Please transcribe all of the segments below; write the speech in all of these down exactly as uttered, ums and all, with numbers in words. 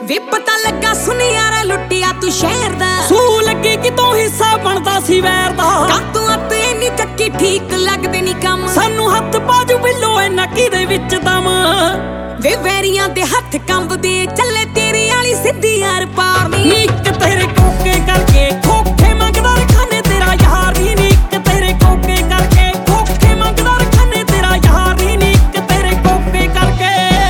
ਵੇ ਪਤਾ ਲੱਗਾ ਸੁਨਿਆਰਾ ਲੁੱਟਿਆ ਤੂੰ ਸ਼ਹਿਰ ਦਾ, ਸੂ ਲੱਗੀ ਕਿ ਤੂੰ ਹਿੱਸਾ ਬਣਦਾ ਸੀ ਵੈਰ ਦਾ। ਕਾਤੋਂ ਅਤੇ ਇੰਨੀ ਚੱਕੀ ਠੀਕ ਲੱਗਦੇ ਨੀ ਕੰਮ, ਸਾਨੂੰ ਹੱਥ ਬਾਜੂ ਬਿੱਲੋ ਐ ਨੱਕੀ ਦੇ ਵਿੱਚ ਦਮ। ਵੇ ਵੈਰੀਆਂ ਦੇ ਹੱਥ ਕੰਬਦੇ ਚੱਲੇ ਤੇਰੇ ਵਾਲੀ ਸਿੱਧੀ ਯਾਰ ਪਾਰ ਨੀ। ਨੀਕ ਤੇਰੇ ਕੋਕੇ ਕਰਕੇ ਖੋਖੇ ਮੰਗਦਾ ਰਖਾਨੇ ਤੇਰਾ ਯਾਰ ਨੀ। ਨੀਕ ਤੇਰੇ ਕੋਕੇ ਕਰਕੇ ਖੋਖੇ ਮੰਗਦਾ ਰਖਾਨੇ ਤੇਰਾ ਯਾਰ ਨੀ। ਨੀਕ ਤੇਰੇ ਕੋਕੇ ਕਰਕੇ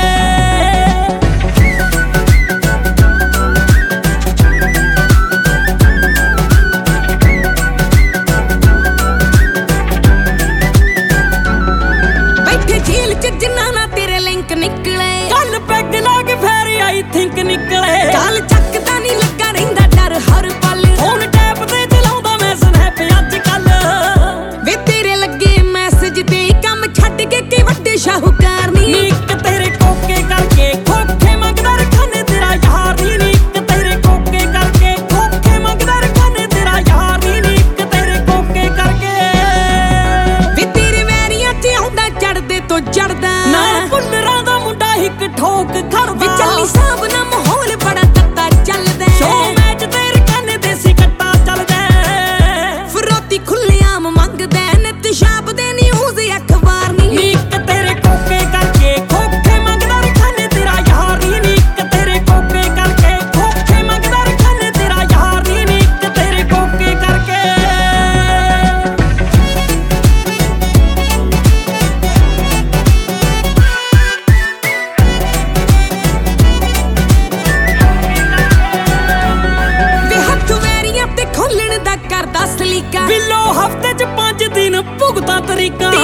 ਬੈਠੇ ਜੇਲ੍ਹ ਚ ਜਿੰਨਾ ਨਾ ਤੇਰੇ ਲਿੰਕ ਨਿਕਲੇ, ਕੱਲ ਪੈਗ ਲਾ ਕੇ ਫੇਰ ਆਈ ਥਿੰਕ ਨਿਕਲੇ। ਕਾਲ ਚੱਕਦਾ ਨੀ ਲੱਗਾ ਰਹਿੰਦਾ ਡਰ ਹਰ ਪਲ, ਫੋਨ ਟੈਪ ਤੇ ਚਲਾਉਂਦਾ ਮੈਂ ਸਨੈਪ ਅੱਜ ਕੱਲ। ਵੇ ਤੇਰੇ ਲੱਗੇ ਮੈਸੇਜ ਤੇ ਕੰਮ ਛੱਡ ਕੇ ਕਿ ਵੱਡੇ ਸ਼ਾਹੂਕਾਰ ਨੀ। ਨੀਕ ਤੇਰੇ ਕੋਕੇ ਕਰਕੇ ਖੋਖੇ ਮੰਗਦਾ ਰਖਾਨੇ ਤੇਰਾ ਯਾਰ ਨੀ। ਨੀਕ ਤੇਰੇ ਕੋਕੇ ਕਰਕੇ ਖੋਖੇ ਮੰਗਦਾ ਰਖਾਨੇ ਤੇਰਾ ਯਾਰ ਨੀ। ਨੀਕ ਤੇਰੇ ਕੋਕੇ ਕਰਕੇ ਵੇ ਤੇਰੇ ਵੈਰੀਆਂ ਚ ਆਉਂਦਾ ਚੜਦੇ ਤੋਂ ਚੜਦਾ, ਨਾ ਪੁੱਲਰਾਂ ਦਾ ਮੁੰਡਾ ਇੱਕ ਠੋਕ ਵੇ ਖੜਦਾ। ਚੱਲੀ ਸਾਬ ਨਾ ਮਾਹੌਲ ਬੜਾ ਤੱਤਾ ਚੱਲਦਾ, ਸ਼ੋ ਮੈਚ ਤੇ ਰਖਾਨੇ ਦੇਸੀ ਕੱਟਾ ਚੱਲਦਾ। ਫਰੋਤੀ ਖੁੱਲ੍ਹੇਆਮ ਮੰਗਦਾ ਨਿਤ ਛਾਪ ਦੇ ਨਿਊਜ਼ ਅਖਬਾਰ ਨੀ। ਨੀਕ ਤੇਰੇ ਕੋਕੇ ਕਰਕੇ ਖੋਖੇ ਮੰਗਦਾ ਰਖਾਨੇ ਤੇਰਾ ਯਾਰ ਨੀ। ਨੀਕ ਤੇਰੇ ਕੋਕੇ ਕਰਕੇ ਖੋਖੇ ਮੰਗਦਾ ਰਖਾਨੇ ਤੇਰਾ ਯਾਰ ਨੀ। ਨੀਕ ਤੇਰੇ ਕੋਕੇ ਕਰਕੇ ਵੇ ਹੱਥ ਵੈਰੀਆਂ ਤੇ ਖੋਲਣ ਦਾ ਕਰਦਾ ਸਲੀਕਾ, ਬਿੱਲੋ ਹਫਤੇ ਚ ਪੰਜ ਦਿਨ ਭੁਗਤਾ ਤਰੀਕਾ।